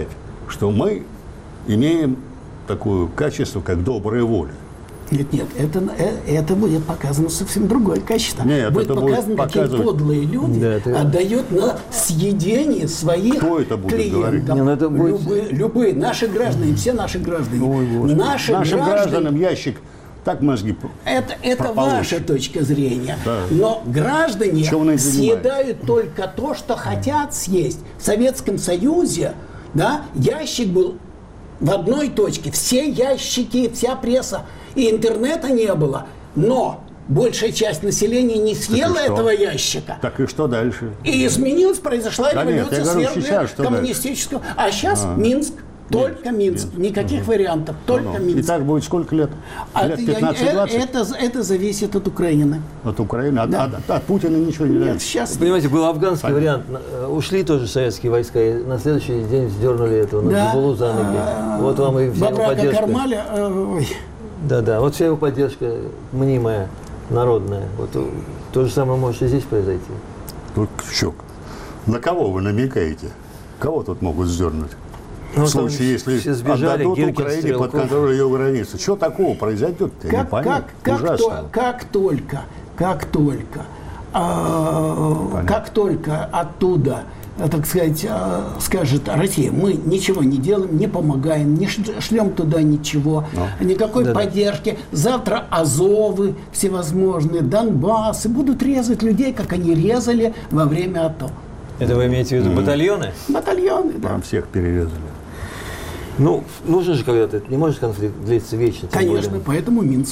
что мы имеем такое качество, как добрая воля. Нет, нет, это, это будет показано совсем другое качество. Нет, будет это показано, будет какие показывать... подлые люди да, это... отдают на съедение своих Кто это будет клиентов. говорить? Не, это будет... любые, любые наши граждане, все наши граждане. Ой, наши Нашим граждане, гражданам ящик так мозги это, это прополощет. ваша точка зрения. Да. Но граждане съедают съедают только то, что хотят съесть. В Советском Союзе, да, ящик был в одной точке. Все ящики, вся пресса. И интернета не было. Но большая часть населения не съела этого ящика. Так и что дальше? И изменилась, произошла да революция, нет, я говорю, свергли сейчас что коммунистическую. А сейчас А. Минск. Только Минск. Минск. Никаких угу. вариантов. Только Ну, Минск. И так будет сколько лет? А Лет я- пятнадцать-двадцать? это, это зависит от Украины. От Украины? От, Да. от- от Путина ничего не Нет, зависит? сейчас... Понимаете, был афганский Понятно. вариант. Э, Ушли тоже советские войска, и на следующий день сдернули этого Да. Наджибулу за ноги. Вот вам и вся его Бабрака поддержка. Кармаля, э, ой, Да-да, вот вся его поддержка мнимая, народная. Вот э, то же самое может и здесь произойти. Тут щек. На кого вы намекаете? Кого тут могут сдернуть? Ну, В там случае, если все сбежали, отдадут Гиркин, Украине под Стрелков. контроль ее границы. Что такого произойдет? Я не как, понять. как, как, Ужасно. то- как только, как только, а, как только оттуда, а, так сказать, а, скажет Россия, мы ничего не делаем, не помогаем, не ш- шлем туда ничего, никакой Да-да. поддержки. Завтра Азовы всевозможные, Донбассы будут резать людей, как они резали во время АТО. Это вы имеете в виду батальоны? Батальоны, да. Прям всех перерезали. Ну, нужно же когда-то, не может конфликт длиться вечно. тем Конечно, более. поэтому Минск.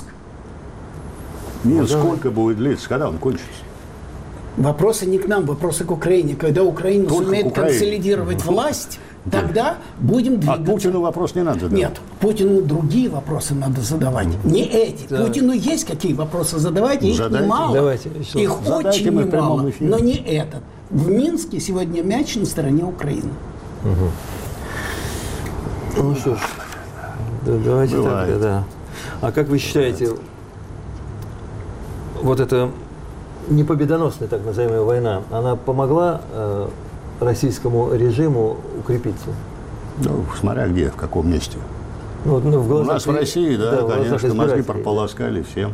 Нет, да. сколько будет длиться, когда он кончится? Вопросы не к нам, вопросы к Украине. Когда Украина Только сумеет к Украине. консолидировать власть, тогда будем А двигаться. Путину вопрос не надо задавать. Нет, Путину другие вопросы надо задавать. Не эти. Да. Путину есть какие вопросы задавать, и их Задайте. немало. Давайте, что? Их Задайте, очень мы в прямом немало, эфире. но не этот. В Минске сегодня мяч на стороне Украины. Ну что ж, да, давайте Бывает. так, да. А как вы считаете, вот эта непобедоносная, так называемая, война, она помогла э, российскому режиму укрепиться? Ну, смотря где, в каком месте. Ну, вот, ну, в У глазах нас в и- России, да, в глазах конечно, мозги избирателей. прополоскали всем.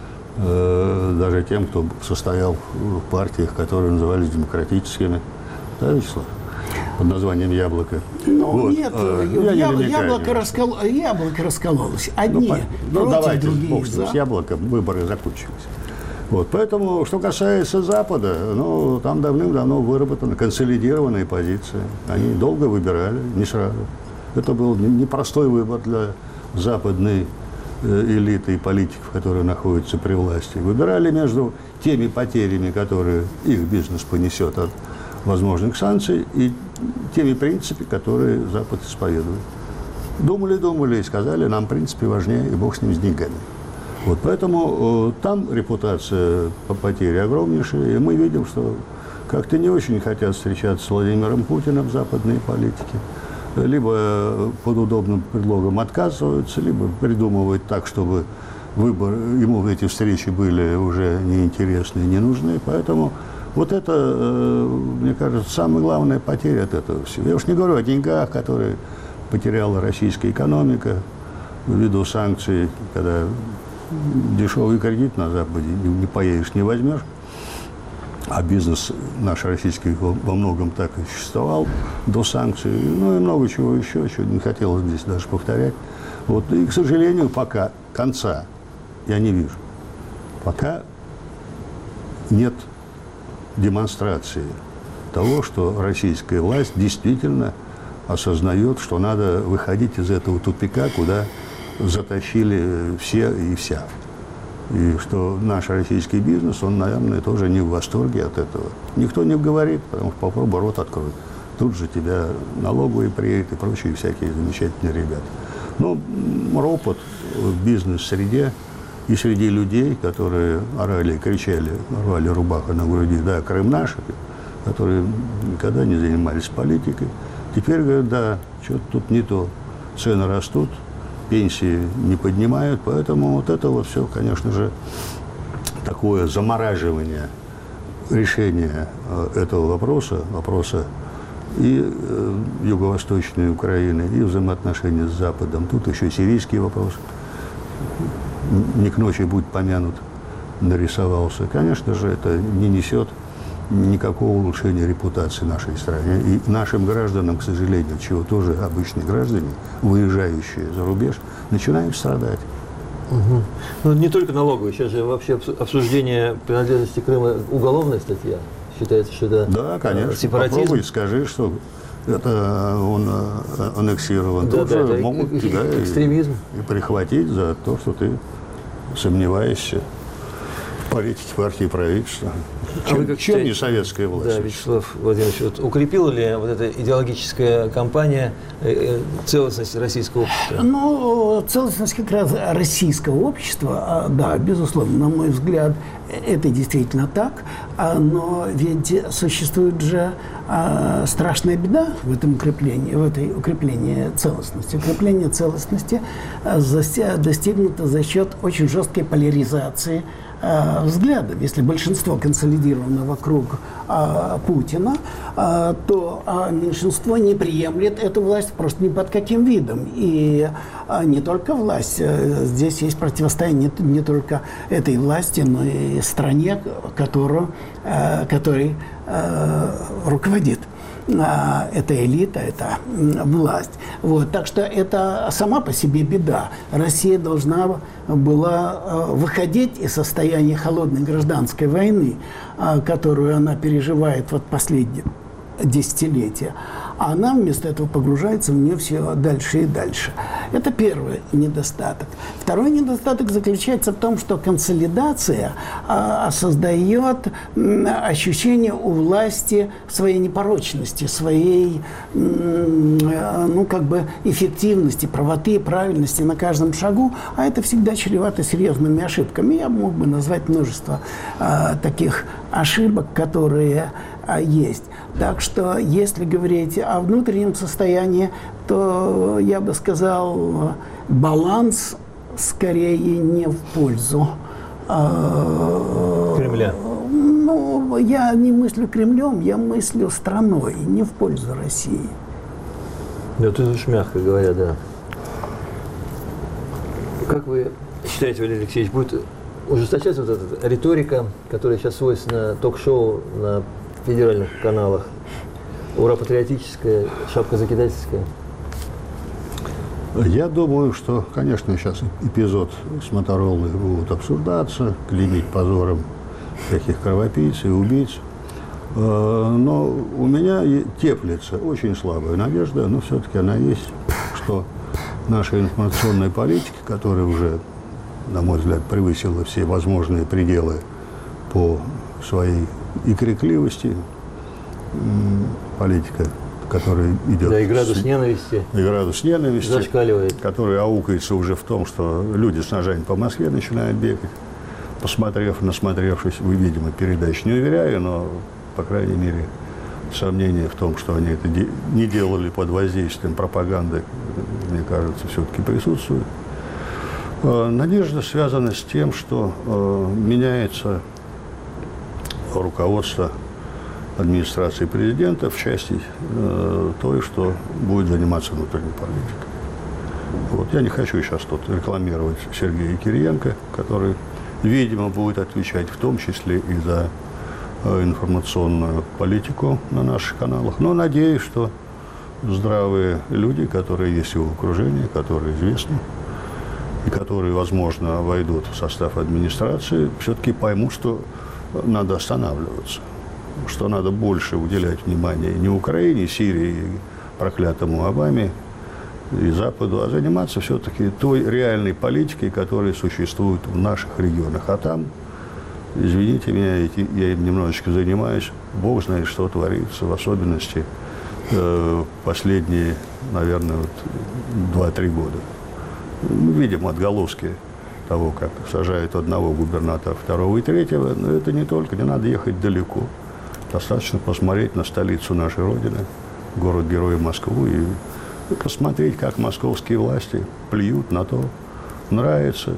Э, даже тем, кто состоял в партиях, которые назывались демократическими. Да, Вячеслав? Под названием «Яблоко». Ну, Вот, нет, э, я- я не яб- намекаю, яблоко, не- раскол... яблоко раскололось. Ну, Одни по- ну, против давайте, других. бог с ним, за. с яблоком, выборы закончились. Вот, поэтому, что касается Запада, ну, там давным-давно выработаны консолидированные позиции. Они долго выбирали, не сразу. Это был не- непростой выбор для западной э, элиты и политиков, которые находятся при власти. Выбирали между теми потерями, которые их бизнес понесет от возможных санкций, и теми принципами, которые Запад исповедует. Думали-думали и сказали, нам, в принципе, важнее, и бог с ним, с деньгами. Вот поэтому э, там репутация по потере огромнейшая, и мы видим, что как-то не очень хотят встречаться с Владимиром Путиным западные политики. Либо под удобным предлогом отказываются, либо придумывают так, чтобы выбор, ему эти встречи были уже неинтересны и не нужны. Поэтому вот это, э, мне кажется, самая главная потеря от этого всего. Я уж не говорю о деньгах, которые потеряла российская экономика ввиду санкций, когда дешевый кредит на Западе не, не поедешь, не возьмешь. А бизнес наш российский во, во многом так и существовал до санкций. Ну и много чего еще, чего не хотелось здесь даже повторять. Вот. И, к сожалению, пока конца я не вижу. Пока нет демонстрации того, что российская власть действительно осознает, что надо выходить из этого тупика, куда затащили все и вся. И что наш российский бизнес, он, наверное, тоже не в восторге от этого. Никто не говорит, потому что попробуй рот открой. Тут же тебя налоговые приедут и прочие всякие замечательные ребята. Но ропот в бизнес-среде и среди людей, которые орали и кричали, рвали рубаху на груди, да, Крым наш, которые никогда не занимались политикой, теперь говорят, да, что-то тут не то, цены растут, пенсии не поднимают, поэтому вот это вот все, конечно же, такое замораживание решения этого вопроса, вопроса и э, юго-восточной Украины, и взаимоотношения с Западом. Тут еще сирийский вопрос, не к ночи будет помянут, нарисовался. Конечно же, это не несет никакого улучшения репутации нашей страны. И нашим гражданам, к сожалению, чего тоже обычные граждане, выезжающие за рубеж, начинают страдать. Угу. Ну, не только налоговые, сейчас же вообще обсуждение принадлежности Крыма уголовная статья. Считается, что это да, конечно. Сепаратизм. Попробуй, скажи, что это он аннексирован. Да, Тоже да, могут и, тебя экстремизм. И, и прихватить за то, что ты сомневаешься в политике партии и правительства. А Чем, вы как чем считаете, не советская власть? Да, Вячеслав Владимирович, вот укрепила ли вот эта идеологическая кампания э, целостность российского общества? Ну, целостность как раз российского общества, да, безусловно, на мой взгляд, это действительно так, но ведь существует же страшная беда в этом укреплении, в этой укреплении целостности. Укрепление целостности достигнуто за счет очень жесткой поляризации взглядов. Если большинство консолидировано вокруг а, Путина, а, то а, меньшинство не приемлет эту власть просто ни под каким видом. И а, не только власть. Здесь есть противостояние не, не только этой власти, но и стране, которую, а, которой а, руководит эта элита, эта власть. Вот. Так что это сама по себе беда. Россия должна была выходить из состояния холодной гражданской войны, которую она переживает вот последние десятилетия. А она вместо этого погружается в нее все дальше и дальше. Это первый недостаток. Второй недостаток заключается в том, что консолидация а, создает м, ощущение у власти своей непорочности, своей м, ну, как бы эффективности, правоты, правильности на каждом шагу, а это всегда чревато серьезными ошибками. Я мог бы назвать множество а, таких ошибок, которые а, есть. Так что, если говорить о внутреннем состоянии, то я бы сказал, баланс скорее не в пользу Кремля. Ну, я не мыслю Кремлем, я мыслю страной, не в пользу России. Да, тут уж мягко говоря, да. Как вы считаете, Валерий Алексеевич, будет ужесточаться вот эта риторика, которая сейчас свойственна ток-шоу на федеральных каналах, ура-патриотическая, шапка-закидательская? Я думаю, что, конечно, сейчас эпизод с Моторолой будут обсуждаться, клеймить позором таких кровопийц и убийц. Но у меня теплится очень слабая надежда, но все-таки она есть, что наша информационная политика, которая уже, на мой взгляд, превысила все возможные пределы по своей и крикливости, политика, которая идет... Да, и градус с, ненависти. И градус ненависти. Зашкаливает. Который аукается уже в том, что люди с ножами по Москве начинают бегать, посмотрев, насмотревшись, вы, видимо, передач. Не уверяю, но, по крайней мере, сомнения в том, что они это де- не делали под воздействием пропаганды, мне кажется, все-таки присутствует. Надежда связана с тем, что э, меняется руководство администрации президента в части э, той, что будет заниматься внутренней политикой. Вот. Я не хочу сейчас тут рекламировать Сергея Кириенко, который, видимо, будет отвечать в том числе и за э, информационную политику на наших каналах. Но надеюсь, что здравые люди, которые есть в его окружении, которые известны, и которые, возможно, войдут в состав администрации, все-таки поймут, что надо останавливаться, что надо больше уделять внимание не Украине, Сирии, проклятому Обаме и Западу, а заниматься все-таки той реальной политикой, которая существует в наших регионах. А там, извините меня, я им немножечко занимаюсь, Бог знает, что творится, в особенности э, последние, наверное, вот, два-три года. Мы видим отголоски того, как сажают одного губернатора, второго и третьего, но это не только, не надо ехать далеко. Достаточно посмотреть на столицу нашей Родины, город-герой Москву, и посмотреть, как московские власти плюют на то, нравится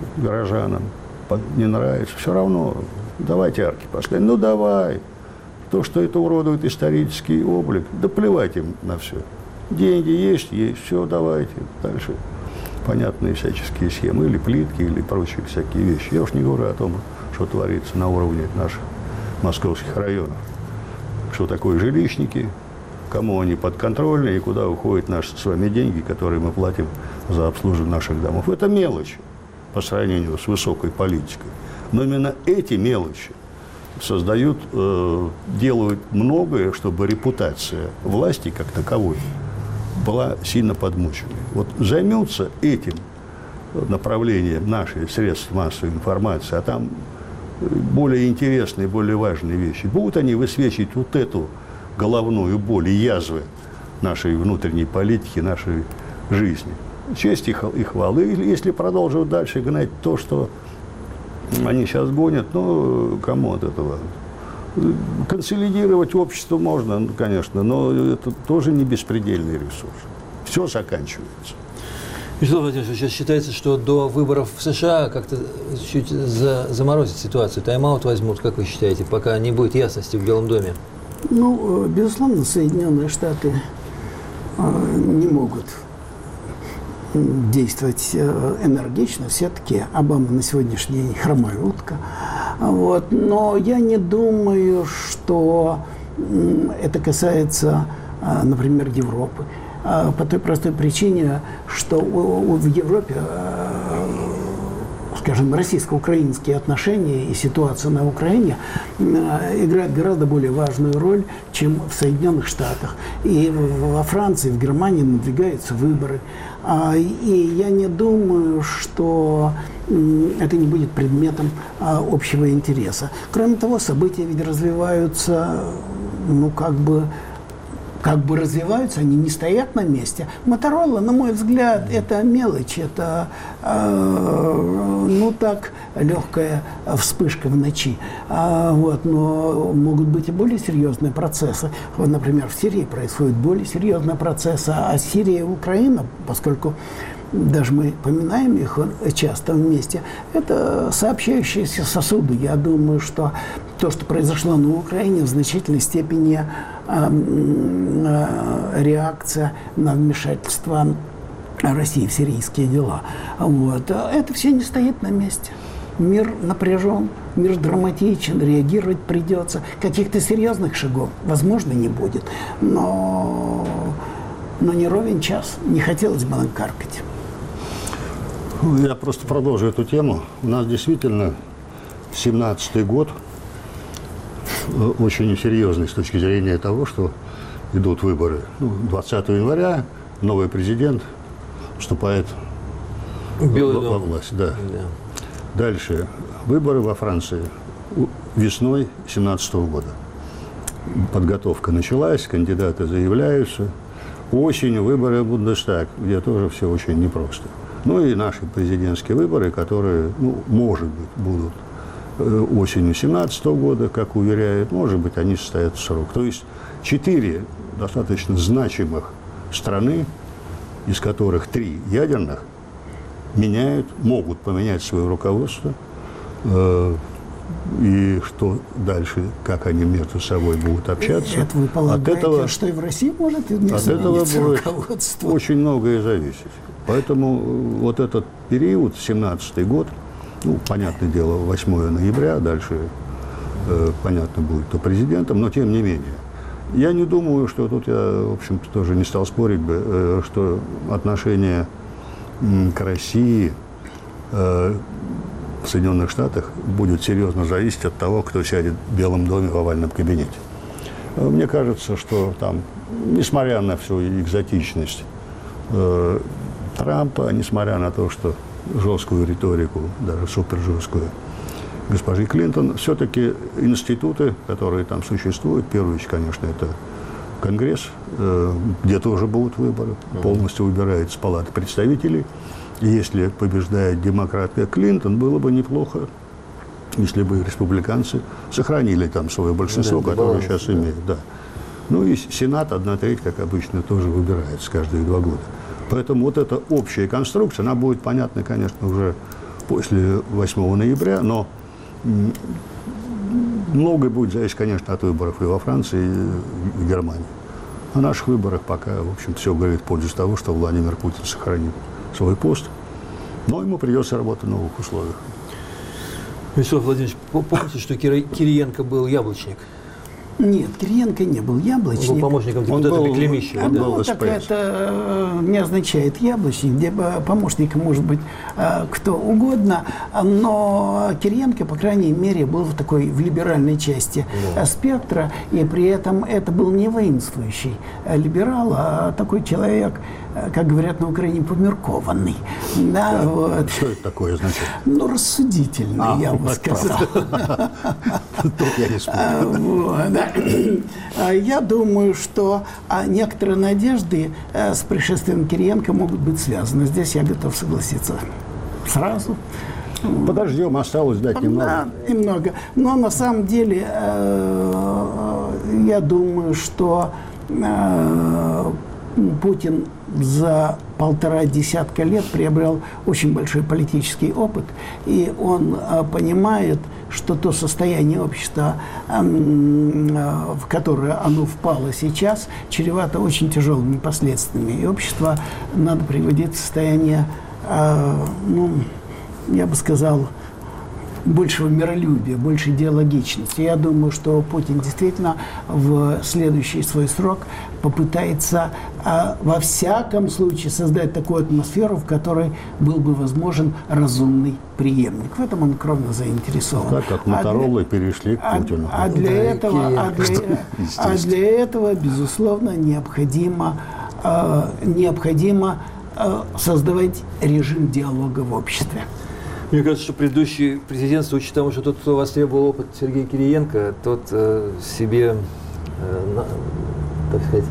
горожанам, не нравится. Все равно, давайте арки поставим. Ну, давай. То, что это уродует исторический облик, да плевать им на все. Деньги есть, есть, все, давайте. Дальше понятные всяческие схемы, или плитки, или прочие всякие вещи. Я уж не говорю о том, что творится на уровне наших московских районов. Что такое жилищники, кому они подконтрольны и куда уходят наши с вами деньги, которые мы платим за обслуживание наших домов. Это мелочи по сравнению с высокой политикой. Но именно эти мелочи создают, э, делают многое, чтобы репутация власти как таковой была сильно подмоченной. Вот займутся этим направлением наши средства массовой информации, а там более интересные, более важные вещи. Будут они высвечивать вот эту головную боль и язвы нашей внутренней политики, нашей жизни. Честь и хвалы. И если продолжат дальше гнать то, что они сейчас гонят, ну, кому от этого? Консолидировать общество можно, конечно, но это тоже не беспредельный ресурс. Все заканчивается. Вячеслав Владимирович, сейчас считается, что до выборов в США как-то чуть за, заморозить ситуацию, тайм-аут возьмут, как вы считаете, пока не будет ясности в Белом доме? Ну, безусловно, Соединенные Штаты не могут действовать энергично. Все-таки Обама на сегодняшний день хромая утка. Вот. Но я не думаю, что это касается, например, Европы. По той простой причине, что в Европе, скажем, российско-украинские отношения и ситуация на Украине играют гораздо более важную роль, чем в Соединенных Штатах. И во Франции, в Германии надвигаются выборы. И я не думаю, что это не будет предметом общего интереса. Кроме того, события ведь развиваются, ну, как бы, как бы развиваются, они не стоят на месте. Моторола, на мой взгляд, это мелочь, это, э, ну так, легкая вспышка в ночи. А, вот, но могут быть и более серьезные процессы. Вот, например, в Сирии происходят более серьезные процессы, а Сирия и Украина, поскольку даже мы поминаем их часто вместе, это сообщающиеся сосуды. Я думаю, что то, что произошло на Украине, в значительной степени э, э, реакция на вмешательство России в сирийские дела. Вот. Это все не стоит на месте. Мир напряжен, мир драматичен, реагировать придется. Каких-то серьезных шагов, возможно, не будет. Но, но не ровен час. Не хотелось бы накаркать. Я просто продолжу эту тему. У нас действительно семнадцатый год очень серьезный с точки зрения того, что идут выборы. Ну, двадцатого января новый президент вступает Белый во, во власть. Да. Да. Дальше выборы во Франции весной семнадцатого года. Подготовка началась, кандидаты заявляются. Осенью выборы в Бундестаг, где тоже все очень непросто. Ну и наши президентские выборы, которые, ну, может быть, будут осенью семнадцатого года, как уверяют, может быть, они состоятся в срок. То есть четыре достаточно значимых страны, из которых три ядерных, меняют, могут поменять свое руководство. Э, и что дальше, как они между собой будут общаться. Это вы полагаете, от этого, что и в России может от этого будет очень многое зависеть. Поэтому вот этот период, семнадцатый год, ну, понятное дело, восьмого ноября, дальше, э, понятно, будет кто президентом, но тем не менее. Я не думаю, что тут я, в общем-то, тоже не стал спорить бы, э, что отношение э, к России э, в Соединенных Штатах будет серьезно зависеть от того, кто сядет в Белом доме в овальном кабинете. Э, мне кажется, что там, несмотря на всю экзотичность э, Трампа, несмотря на то, что жесткую риторику, даже супержесткую, госпожи Клинтон, все-таки институты, которые там существуют, в первую очередь, конечно, это Конгресс, где тоже будут выборы, полностью выбирается Палата представителей. И если побеждает демократка Клинтон, было бы неплохо, если бы республиканцы сохранили там свое большинство, да, которое баланс, сейчас да. имеют. Да. Ну и Сенат, одна треть, как обычно, тоже выбирается каждые два года. Поэтому вот эта общая конструкция, она будет понятна, конечно, уже после восьмого ноября, но многое будет зависеть, конечно, от выборов и во Франции, и в Германии. О наших выборах пока, в общем, все говорит в пользу того, что Владимир Путин сохранит свой пост. Но ему придется работать в новых условиях. Вячеслав Владимирович, помните, что Кириенко был яблочник? Нет, Кириенко не был яблочник. Он был помощником депутата Клемищева. Да? Ну, так это не означает яблочник, где помощником может быть кто угодно, но Кириенко, по крайней мере, был в такой в либеральной части да. спектра, и при этом это был не воинствующий либерал, а такой человек, как говорят на Украине, померкованный. Да, да. Вот. Что это такое значит? Ну, рассудительный, а, я бы сказал. Тут я не спорю. Я думаю, что некоторые надежды с пришествием Кириенко могут быть связаны. Здесь я готов согласиться сразу. Подождем, осталось дать немного. Да, немного. Но на самом деле я думаю, что Путин за полтора десятка лет приобрел очень большой политический опыт, и он понимает, что то состояние общества, в которое оно впало сейчас, чревато очень тяжелыми последствиями. И общество надо приводить в состояние, ну, я бы сказал, большего миролюбия, большей диалогичности. Я думаю, что Путин действительно в следующий свой срок попытается а, во всяком случае создать такую атмосферу, в которой был бы возможен разумный преемник. В этом он кровно заинтересован. Так как Моторолы а перешли к Путину. А, а, для да, этого, а, для, а для этого, безусловно, необходимо, а, необходимо а, создавать режим диалога в обществе. Мне кажется, что предыдущий президент, в случае того, что тот, кто востребовал опыт Сергея Кириенко, тот э, себе, э, на, так сказать,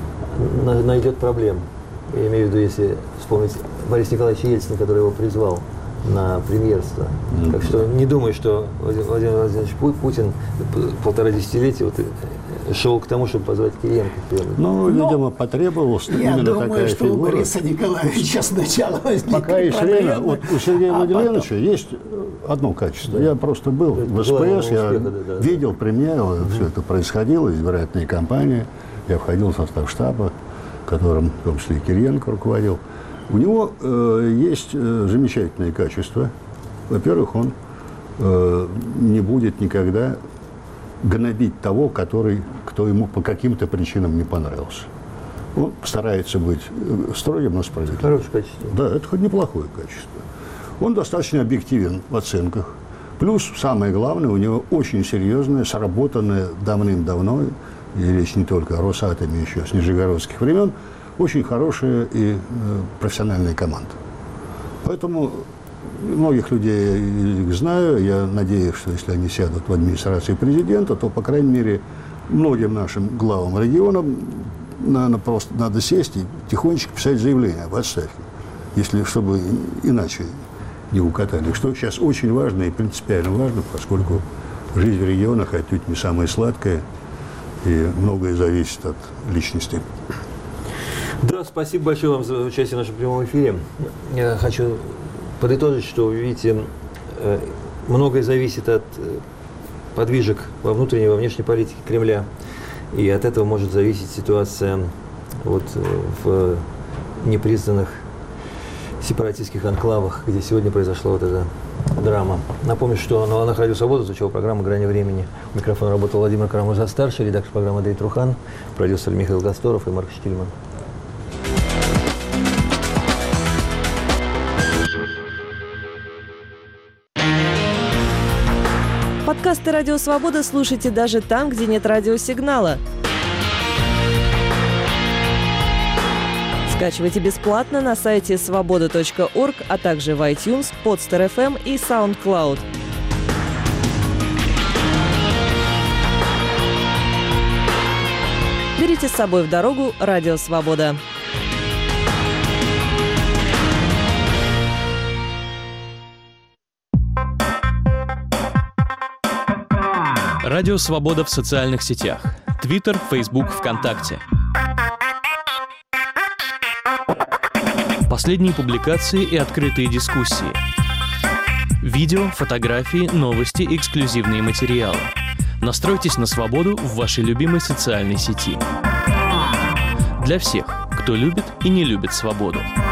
на, найдет проблем. Я имею в виду, если вспомнить Бориса Николаевича Ельцина, который его призвал на премьерство. Mm-hmm. Так что не думаю, что Владимир Владимирович Путин полтора десятилетия вот, шел к тому, чтобы позвать Кириенко. Ну, видимо, потребовалась именно думаю, такая что фигура. У Бориса Николаевича сначала возникли Пока есть время, вот у Сергея а Владимировича потом... есть одно качество. Да. Я просто был это в СПС, я успеха, да, да, видел премьеру, угу. все это происходило, избирательные кампании. Я входил в состав штаба, которым, в том числе, и Кириенко руководил. У него э, есть э, замечательные качества. Во-первых, он э, не будет никогда гнобить того, который, кто ему по каким-то причинам не понравился. Он старается быть строгим, но справедливым. Хорошее качество. Да, это хоть неплохое качество. Он достаточно объективен в оценках. Плюс, самое главное, у него очень серьезная, сработанная давным-давно, и речь не только о Росатоме, еще с нижегородских времен, очень хорошая и э, профессиональная команда. Поэтому многих людей я их знаю. Я надеюсь, что если они сядут в администрации президента, то, по крайней мере, многим нашим главам регионам надо, просто, надо сесть и тихонечко писать заявление об отставке, если, чтобы иначе не укатали. Что сейчас очень важно и принципиально важно, поскольку жизнь в регионах отнюдь не самая сладкая, и многое зависит от личности. Да, спасибо большое вам за участие в нашем прямом эфире. Я хочу подытожить, что, вы видите, многое зависит от подвижек во внутренней и во внешней политике Кремля. И от этого может зависеть ситуация вот в непризнанных сепаратистских анклавах, где сегодня произошла вот эта драма. Напомню, что на волнах Радио Свобода звучала программа «Грани времени». У микрофона работал Владимир Карамурза-старший, редактор программы Андрей Трухан, продюсер Михаил Гасторов и Марк Штильман. Подкасты «Радио Свобода» слушайте даже там, где нет радиосигнала. Скачивайте бесплатно на сайте свобода точка орг, а также в iTunes, Podster эф эм и SoundCloud. Берите с собой в дорогу «Радио Свобода». Радио Свобода в социальных сетях. Твиттер, Фейсбук, ВКонтакте. Последние публикации и открытые дискуссии. Видео, фотографии, новости, эксклюзивные материалы. Настройтесь на свободу в вашей любимой социальной сети. Для всех, кто любит и не любит свободу.